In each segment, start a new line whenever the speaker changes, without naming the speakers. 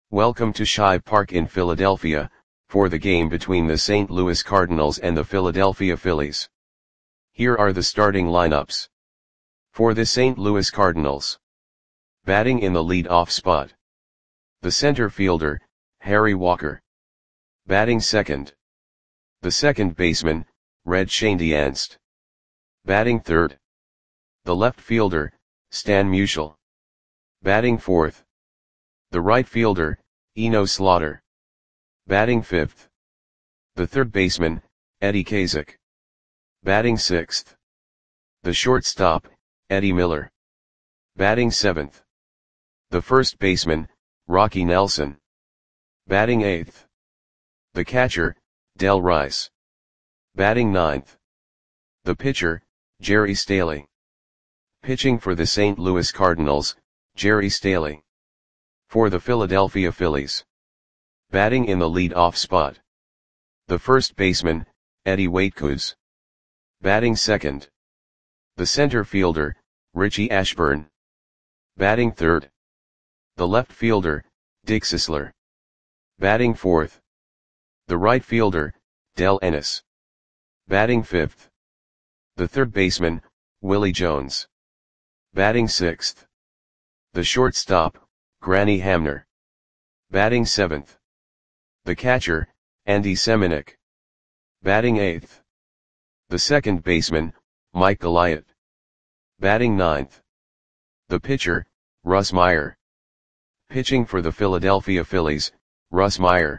Welcome to Shibe Park in Philadelphia, for the game between the St. Louis Cardinals and the Philadelphia Phillies. Here are the starting lineups. For the St. Louis Cardinals. Batting in the lead-off spot. The center fielder, Harry Walker. Batting second. The second baseman, Red Schoendienst. Batting third. The left fielder, Stan Musial. Batting fourth. The right fielder, Eno Slaughter. Batting fifth. The third baseman, Eddie Kazak. Batting sixth. The shortstop, Eddie Miller. Batting seventh. The first baseman, Rocky Nelson. Batting eighth. The catcher, Del Rice. Batting ninth. The pitcher, Jerry Staley. Pitching for the St. Louis Cardinals, Jerry Staley. For the Philadelphia Phillies. Batting in the lead-off spot. The first baseman, Eddie Waitkus. Batting second. The center fielder, Richie Ashburn. Batting third. The left fielder, Dick Sisler. Batting fourth. The right fielder, Del Ennis. Batting fifth. The third baseman, Willie Jones. Batting sixth. The shortstop, Granny Hamner. Batting seventh. The catcher, Andy Semenuk. Batting eighth. The second baseman, Mike Goliath. Batting ninth. The pitcher, Russ Meyer. Pitching for the Philadelphia Phillies, Russ Meyer.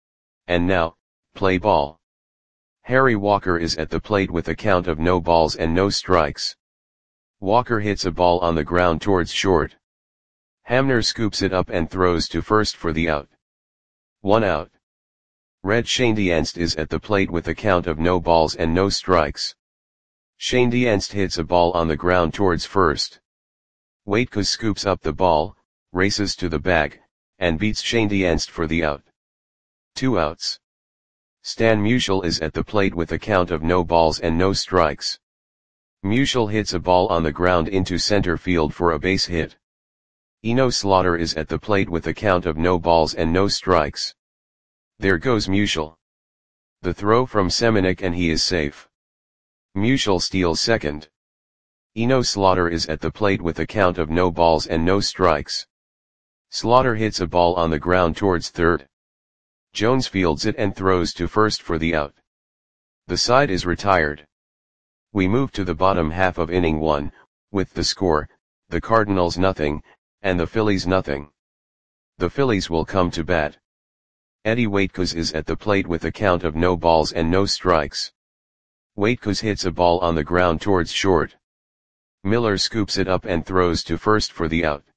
And now, play ball. Harry Walker is at the plate with a count of no balls and no strikes. Walker hits a ball on the ground towards short. Hamner scoops it up and throws to first for the out. 1 out. Red Schoendienst is at the plate with a count of no balls and no strikes. Schoendienst hits a ball on the ground towards first. Waitkus scoops up the ball, races to the bag, and beats Schoendienst for the out. 2 outs. Stan Musial is at the plate with a count of no balls and no strikes. Musial hits a ball on the ground into center field for a base hit. Eno Slaughter is at the plate with a count of no balls and no strikes. There goes Musial. The throw from Semenuk and he is safe. Musial steals second. Eno Slaughter is at the plate with a count of no balls and no strikes. Slaughter hits a ball on the ground towards third. Jones fields it and throws to first for the out. The side is retired. We move to the bottom half of inning 1, with the score, the Cardinals nothing, and the Phillies nothing. The Phillies will come to bat. Eddie Waitkus is at the plate with a count of no balls and no strikes. Waitkus hits a ball on the ground towards short. Miller scoops it up and throws to first for the out.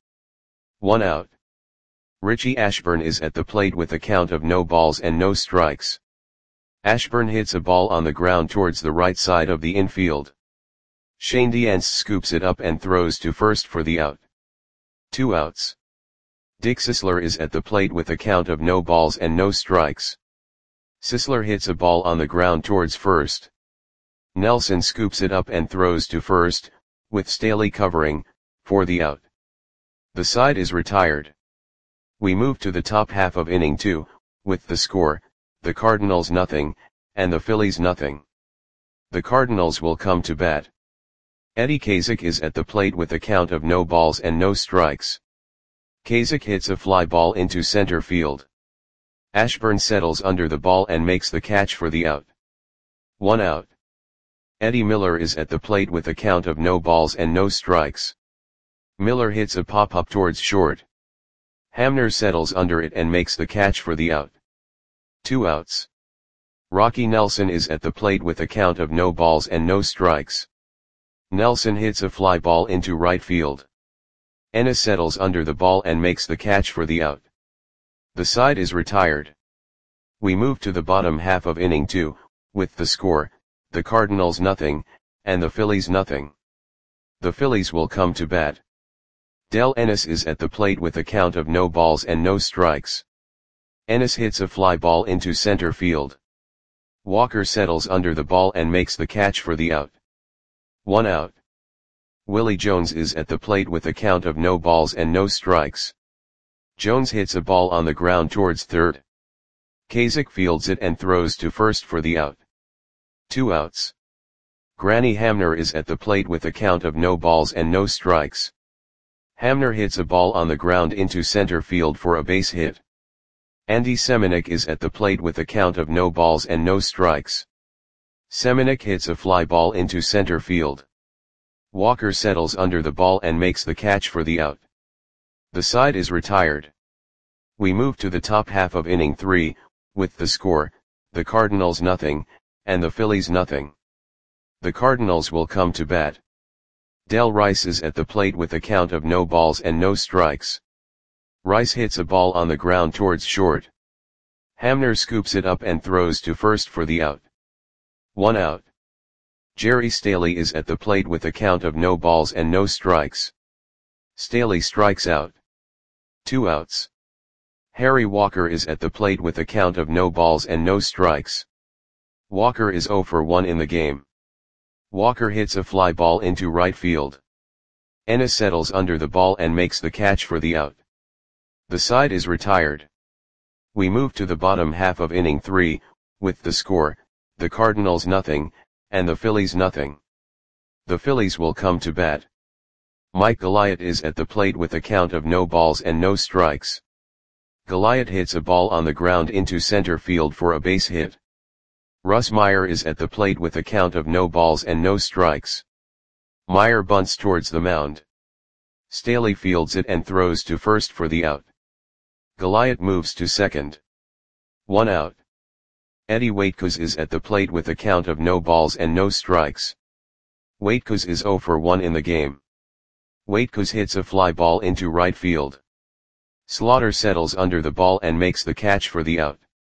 1 out. Richie Ashburn is at the plate with a count of no balls and no strikes. Ashburn hits a ball on the ground towards the right side of the infield. Schoendienst scoops it up and throws to first for the out. 2 outs. Dick Sisler is at the plate with a count of no balls and no strikes. Sisler hits a ball on the ground towards first. Nelson scoops it up and throws to first, with Staley covering, for the out. The side is retired. We move to the top half of inning 2, with the score, the Cardinals nothing, and the Phillies nothing. The Cardinals will come to bat. Eddie Kazak is at the plate with a count of no balls and no strikes. Kazak hits a fly ball into center field. Ashburn settles under the ball and makes the catch for the out. 1 out. Eddie Miller is at the plate with a count of no balls and no strikes. Miller hits a pop-up towards short. Hamner settles under it and makes the catch for the out. 2 outs. Rocky Nelson is at the plate with a count of no balls and no strikes. Nelson hits a fly ball into right field. Ennis settles under the ball and makes the catch for the out. The side is retired. We move to the bottom half of inning 2, with the score, the Cardinals nothing, and the Phillies nothing. The Phillies will come to bat. Del Ennis is at the plate with a count of no balls and no strikes. Ennis hits a fly ball into center field. Walker settles under the ball and makes the catch for the out. 1 out. Willie Jones is at the plate with a count of no balls and no strikes. Jones hits a ball on the ground towards third. Kasich fields it and throws to first for the out. 2 outs. Granny Hamner is at the plate with a count of no balls and no strikes. Hamner hits a ball on the ground into center field for a base hit. Andy Semenuk is at the plate with a count of no balls and no strikes. Semenuk hits a fly ball into center field. Walker settles under the ball and makes the catch for the out. The side is retired. We move to the top half of inning 3, with the score, the Cardinals nothing, and the Phillies nothing. The Cardinals will come to bat. Del Rice is at the plate with a count of no balls and no strikes. Rice hits a ball on the ground towards short. Hamner scoops it up and throws to first for the out. 1 out. Jerry Staley is at the plate with a count of no balls and no strikes. Staley strikes out. 2 outs. Harry Walker is at the plate with a count of no balls and no strikes. Walker is 0 for 1 in the game. Walker hits a fly ball into right field. Ennis settles under the ball and makes the catch for the out. The side is retired. We move to the bottom half of inning 3, with the score, the Cardinals nothing, and the Phillies nothing. The Phillies will come to bat. Mike Goliath is at the plate with a count of no balls and no strikes. Goliath hits a ball on the ground into center field for a base hit. Russ Meyer is at the plate with a count of no balls and no strikes. Meyer bunts towards the mound. Staley fields it and throws to first for the out. Goliath moves to second. 1 out. Eddie Waitkus is at the plate with a count of no balls and no strikes. Waitkus is 0 for 1 in the game. Waitkus hits a fly ball into right field. Slaughter settles under the ball and makes the catch for the out.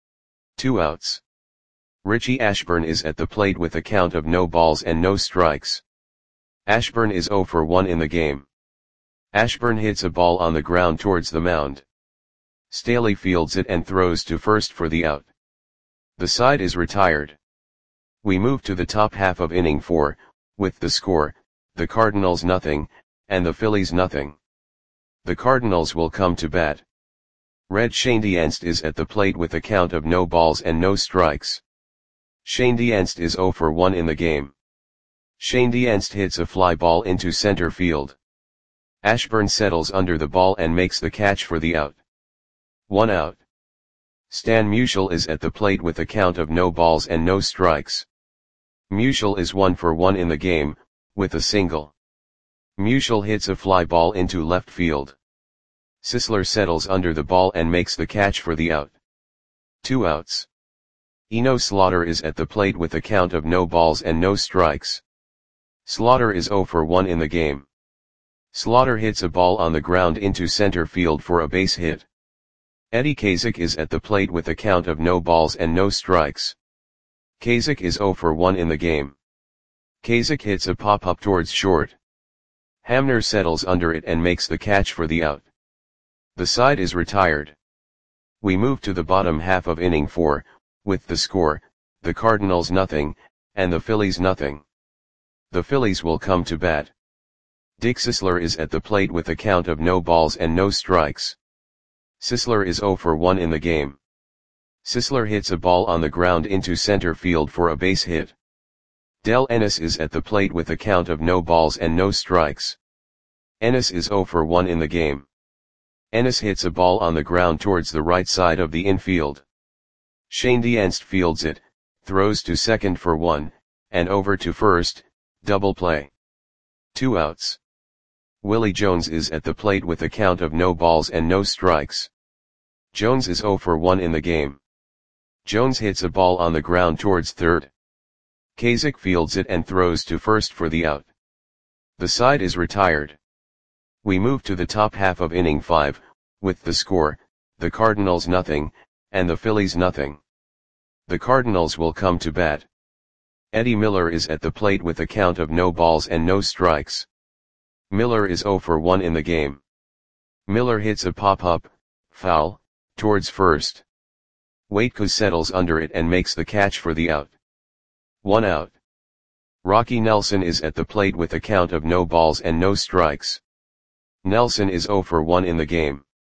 2 outs. Richie Ashburn is at the plate with a count of no balls and no strikes. Ashburn is 0 for 1 in the game. Ashburn hits a ball on the ground towards the mound. Staley fields it and throws to first for the out. The side is retired. We move to the top half of inning 4, with the score, the Cardinals nothing, and the Phillies nothing. The Cardinals will come to bat. Red Schoendienst is at the plate with a count of no balls and no strikes. Schoendienst is 0 for 1 in the game. Schoendienst hits a fly ball into center field. Ashburn settles under the ball and makes the catch for the out. 1 out. Stan Musial is at the plate with a count of no balls and no strikes. Musial is 1 for 1 in the game, with a single. Musial hits a fly ball into left field. Sisler settles under the ball and makes the catch for the out. 2 outs. Eno Slaughter is at the plate with a count of no balls and no strikes. Slaughter is 0 for 1 in the game. Slaughter hits a ball on the ground into center field for a base hit. Eddie Kasich is at the plate with a count of no balls and no strikes. Kasich is 0 for 1 in the game. Kasich hits a pop-up towards short. Hamner settles under it and makes the catch for the out. The side is retired. We move to the bottom half of inning 4, with the score, the Cardinals nothing, and the Phillies nothing. The Phillies will come to bat. Dick Sisler is at the plate with a count of no balls and no strikes. Sisler is 0 for 1 in the game. Sisler hits a ball on the ground into center field for a base hit. Del Ennis is at the plate with a count of no balls and no strikes. Ennis is 0 for 1 in the game. Ennis hits a ball on the ground towards the right side of the infield. Schoendienst fields it, throws to second for 1, and over to first, double play. 2 outs. Willie Jones is at the plate with a count of no balls and no strikes. Jones is 0 for 1 in the game. Jones hits a ball on the ground towards third. Kasich fields it and throws to first for the out. The side is retired. We move to the top half of inning 5, with the score, the Cardinals nothing, and the Phillies nothing. The Cardinals will come to bat. Eddie Miller is at the plate with a count of no balls and no strikes. Miller is 0 for 1 in the game. Miller hits a pop-up, foul, towards first. Waitkus settles under it and makes the catch for the out. 1 out. Rocky Nelson is at the plate with a count of no balls and no strikes. Nelson is 0 for 1 in the game.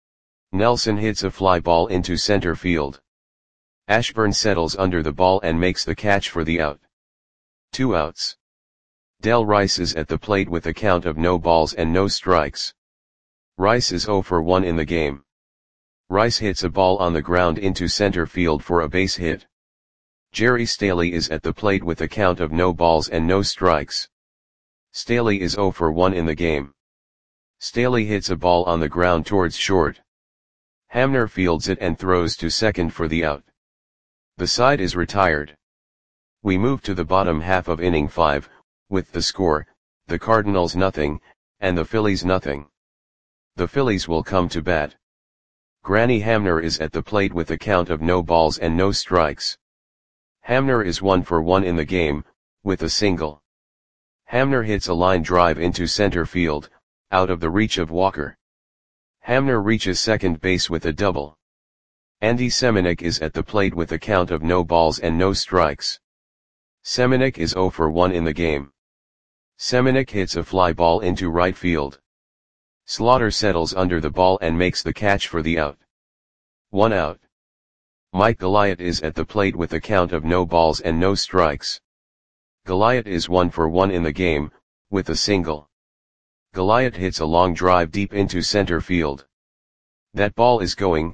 Nelson hits a fly ball into center field. Ashburn settles under the ball and makes the catch for the out. 2 outs. Del Rice is at the plate with a count of no balls and no strikes. Rice is 0 for 1 in the game. Rice hits a ball on the ground into center field for a base hit. Jerry Staley is at the plate with a count of no balls and no strikes. Staley is 0 for 1 in the game. Staley hits a ball on the ground towards short. Hamner fields it and throws to second for the out. The side is retired. We move to the bottom half of inning 5, with the score, the Cardinals nothing, and the Phillies nothing. The Phillies will come to bat. Granny Hamner is at the plate with a count of no balls and no strikes. Hamner is 1 for 1 in the game, with a single. Hamner hits a line drive into center field, out of the reach of Walker. Hamner reaches second base with a double. Andy Semenuk is at the plate with a count of no balls and no strikes. Semenuk is 0 for 1 in the game. Semenuk hits a fly ball into right field. Slaughter settles under the ball and makes the catch for the out. 1 out. Mike Goliath is at the plate with a count of no balls and no strikes. Goliath is 1 for 1 in the game, with a single. Goliath hits a long drive deep into center field. That ball is going,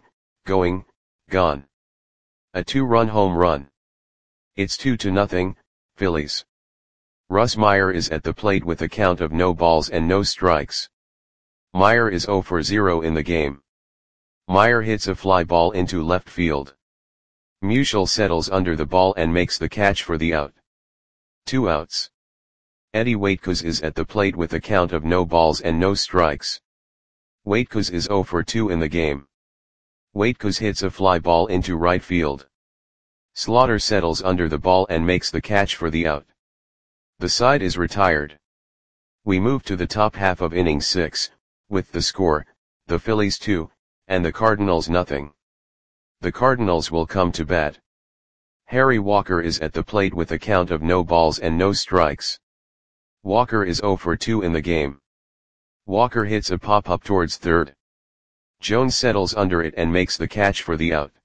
gone. A 2-run home run. It's 2-0, Phillies. Russ Meyer is at the plate with a count of no balls and no strikes. Meyer is 0 for 0 in the game. Meyer hits a fly ball into left field. Musial settles under the ball and makes the catch for the out. 2 outs. Eddie Waitkos is at the plate with a count of no balls and no strikes. Waitkos is 0 for 2 in the game. Waitkos hits a fly ball into right field. Slaughter settles under the ball and makes the catch for the out. The side is retired. We move to the top half of inning 6, with the score, the Phillies 2, and the Cardinals nothing. The Cardinals will come to bat. Harry Walker is at the plate with a count of no balls and no strikes. Walker is 0 for 2 in the game. Walker hits a pop-up towards third. Jones settles under it and makes the catch for the out.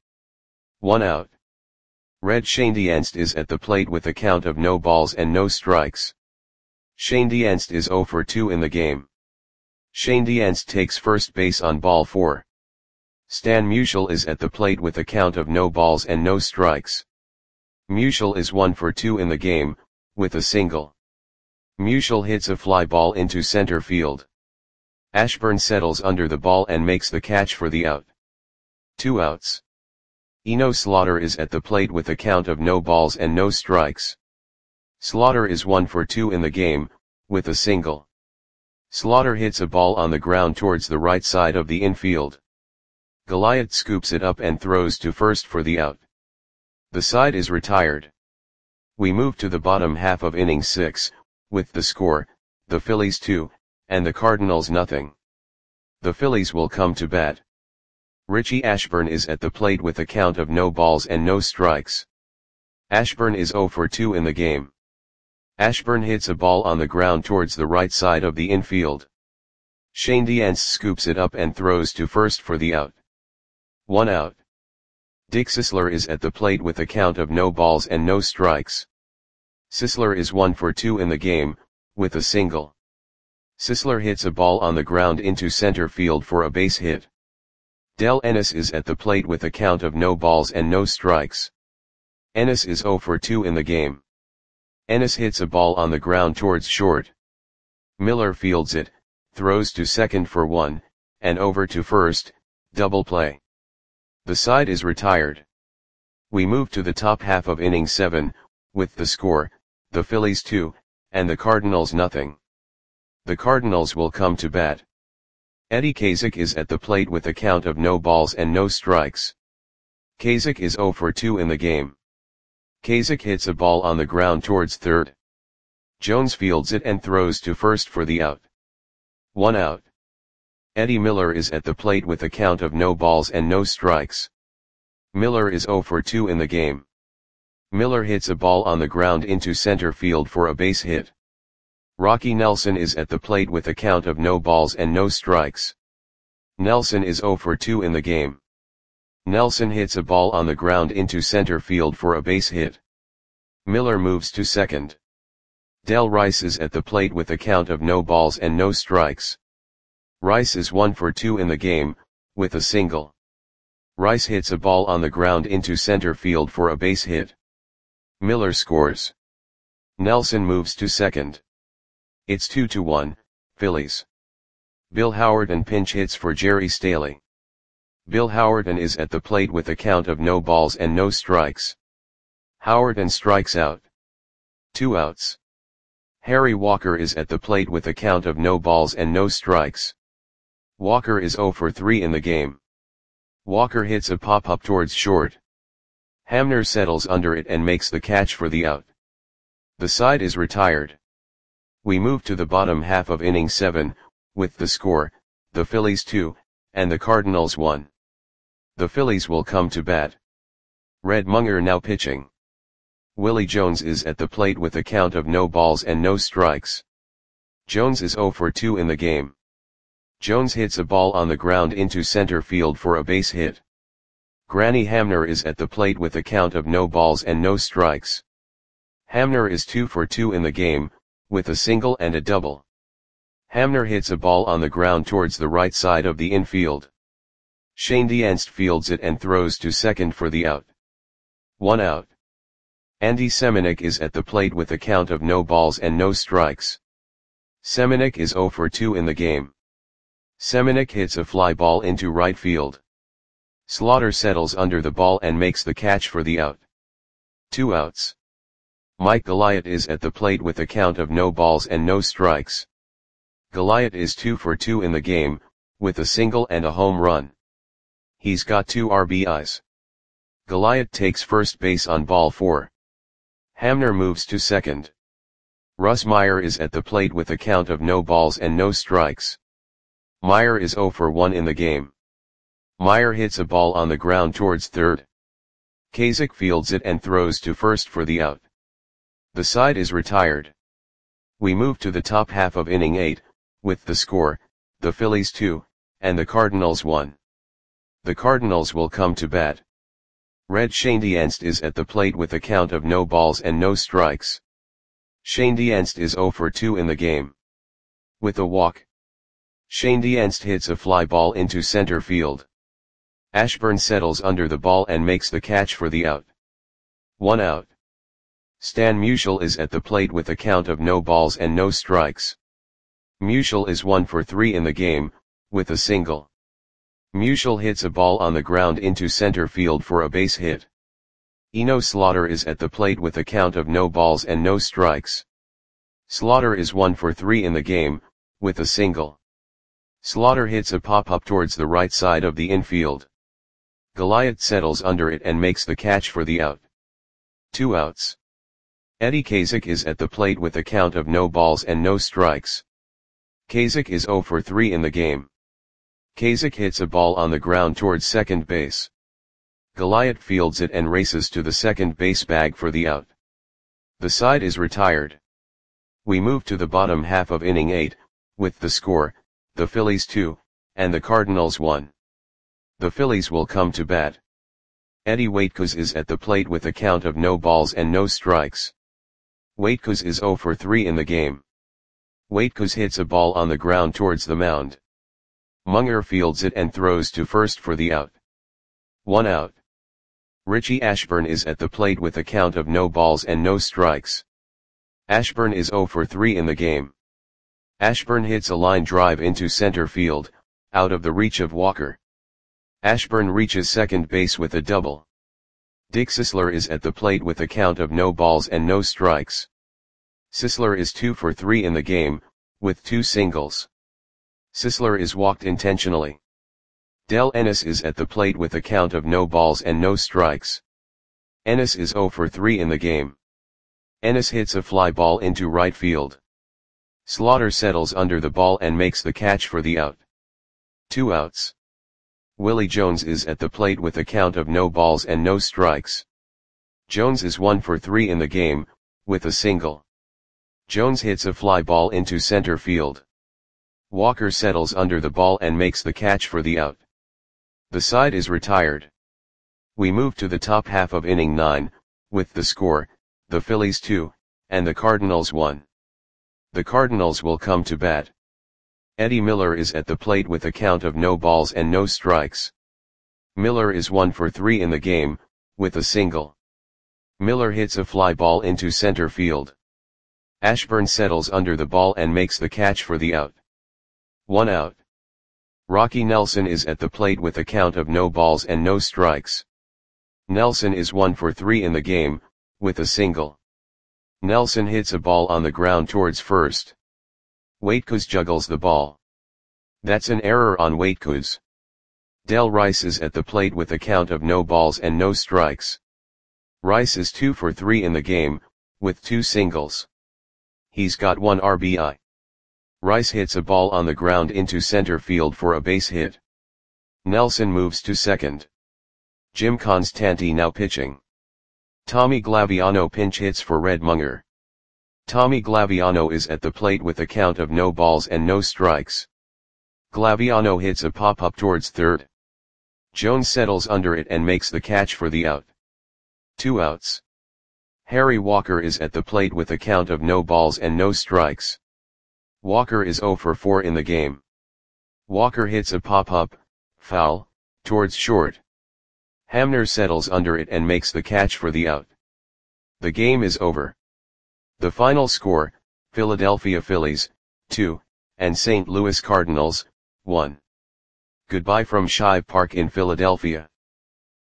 1 out. Red Schoendienst is at the plate with a count of no balls and no strikes. Schoendienst is 0 for 2 in the game. Schoendienst takes first base on ball 4. Stan Musial is at the plate with a count of no balls and no strikes. Musial is 1 for 2 in the game, with a single. Musial hits a fly ball into center field. Ashburn settles under the ball and makes the catch for the out. 2 outs. Eno Slaughter is at the plate with a count of no balls and no strikes. Slaughter is 1 for 2 in the game, with a single. Slaughter hits a ball on the ground towards the right side of the infield. Goliath scoops it up and throws to first for the out. The side is retired. We move to the bottom half of inning 6, with the score, the Phillies 2, and the Cardinals nothing. The Phillies will come to bat. Richie Ashburn is at the plate with a count of no balls and no strikes. Ashburn is 0 for 2 in the game. Ashburn hits a ball on the ground towards the right side of the infield. Schoendienst scoops it up and throws to first for the out. 1 out. Dick Sisler is at the plate with a count of no balls and no strikes. Sisler is 1 for 2 in the game, with a single. Sisler hits a ball on the ground into center field for a base hit. Del Ennis is at the plate with a count of no balls and no strikes. Ennis is 0 for 2 in the game. Ennis hits a ball on the ground towards short. Miller fields it, throws to second for 1, and over to first, double play. The side is retired. We move to the top half of inning 7, with the score, the Phillies 2, and the Cardinals nothing. The Cardinals will come to bat. Eddie Kazak is at the plate with a count of no balls and no strikes. Kazak is 0 for 2 in the game. Kazak hits a ball on the ground towards third. Jones fields it and throws to first for the out. 1 out. Eddie Miller is at the plate with a count of no balls and no strikes. Miller is 0 for 2 in the game. Miller hits a ball on the ground into center field for a base hit. Rocky Nelson is at the plate with a count of no balls and no strikes. Nelson is 0 for 2 in the game. Nelson hits a ball on the ground into center field for a base hit. Miller moves to second. Del Rice is at the plate with a count of no balls and no strikes. Rice is 1 for 2 in the game, with a single. Rice hits a ball on the ground into center field for a base hit. Miller scores. Nelson moves to second. It's 2-1, Phillies. Bill Howardon pinch hits for Jerry Staley. Bill Howardon is at the plate with a count of no balls and no strikes. Howardon strikes out. 2 outs. Harry Walker is at the plate with a count of no balls and no strikes. Walker is 0 for 3 in the game. Walker hits a pop-up towards short. Hamner settles under it and makes the catch for the out. The side is retired. We move to the bottom half of inning 7, with the score, the Phillies 2, and the Cardinals 1. The Phillies will come to bat. Red Munger now pitching. Willie Jones is at the plate with a count of no balls and no strikes. Jones is 0 for 2 in the game. Jones hits a ball on the ground into center field for a base hit. Granny Hamner is at the plate with a count of no balls and no strikes. Hamner is 2 for 2 in the game, with a single and a double. Hamner hits a ball on the ground towards the right side of the infield. Shane Dienst fields it and throws to second for the out. 1 out. Andy Semenuk is at the plate with a count of no balls and no strikes. Semenuk is 0 for 2 in the game. Semenuk hits a fly ball into right field. Slaughter settles under the ball and makes the catch for the out. 2 outs. Mike Goliath is at the plate with a count of no balls and no strikes. Goliath is 2 for 2 in the game, with a single and a home run. He's got 2 RBIs. Goliath takes first base on ball 4. Hamner moves to second. Russ Meyer is at the plate with a count of no balls and no strikes. Meyer is 0 for 1 in the game. Meyer hits a ball on the ground towards third. Kasich fields it and throws to first for the out. The side is retired. We move to the top half of inning 8, with the score, the Phillies 2, and the Cardinals 1. The Cardinals will come to bat. Red Shane Dienst is at the plate with a count of no balls and no strikes. Shane Dienst is 0 for 2 in the game. With a walk. Shane Dienst hits a fly ball into center field. Ashburn settles under the ball and makes the catch for the out. 1 out. Stan Musial is at the plate with a count of no balls and no strikes. Musial is 1 for 3 in the game, with a single. Musial hits a ball on the ground into center field for a base hit. Eno Slaughter is at the plate with a count of no balls and no strikes. Slaughter is 1 for 3 in the game, with a single. Slaughter hits a pop-up towards the right side of the infield. Goliath settles under it and makes the catch for the out. 2 outs. Eddie Kasich is at the plate with a count of no balls and no strikes. Kasich is 0 for 3 in the game. Kasich hits a ball on the ground towards second base. Goliath fields it and races to the second base bag for the out. The side is retired. We move to the bottom half of inning 8, with the score, the Phillies 2, and the Cardinals 1. The Phillies will come to bat. Eddie Waitkos is at the plate with a count of no balls and no strikes. Waitkos is 0 for 3 in the game. Waitkos hits a ball on the ground towards the mound. Munger fields it and throws to first for the out. 1 out. Richie Ashburn is at the plate with a count of no balls and no strikes. Ashburn is 0 for 3 in the game. Ashburn hits a line drive into center field, out of the reach of Walker. Ashburn reaches second base with a double. Dick Sisler is at the plate with a count of no balls and no strikes. Sisler is 2 for 3 in the game, with 2 singles. Sisler is walked intentionally. Del Ennis is at the plate with a count of no balls and no strikes. Ennis is 0 for 3 in the game. Ennis hits a fly ball into right field. Slaughter settles under the ball and makes the catch for the out. 2 outs. Willie Jones is at the plate with a count of no balls and no strikes. Jones is 1 for 3 in the game, with a single. Jones hits a fly ball into center field. Walker settles under the ball and makes the catch for the out. The side is retired. We move to the top half of inning 9, with the score, the Phillies 2, and the Cardinals 1. The Cardinals will come to bat. Eddie Miller is at the plate with a count of no balls and no strikes. Miller is 1 for 3 in the game, with a single. Miller hits a fly ball into center field. Ashburn settles under the ball and makes the catch for the out. 1 out. Rocky Nelson is at the plate with a count of no balls and no strikes. Nelson is 1 for 3 in the game, with a single. Nelson hits a ball on the ground towards first. Waitkus juggles the ball. That's an error on Waitkus. Del Rice is at the plate with a count of no balls and no strikes. Rice is 2 for 3 in the game, with 2 singles. He's got 1 RBI. Rice hits a ball on the ground into center field for a base hit. Nelson moves to second. Jim Constanti now pitching. Tommy Glaviano pinch hits for Red Munger. Tommy Glaviano is at the plate with a count of no balls and no strikes. Glaviano hits a pop-up towards third. Jones settles under it and makes the catch for the out. 2 outs. Harry Walker is at the plate with a count of no balls and no strikes. Walker is 0 for 4 in the game. Walker hits a pop-up, foul, towards short. Hamner settles under it and makes the catch for the out. The game is over. The final score, Philadelphia Phillies, 2, and St. Louis Cardinals, 1. Goodbye from Shive Park in Philadelphia.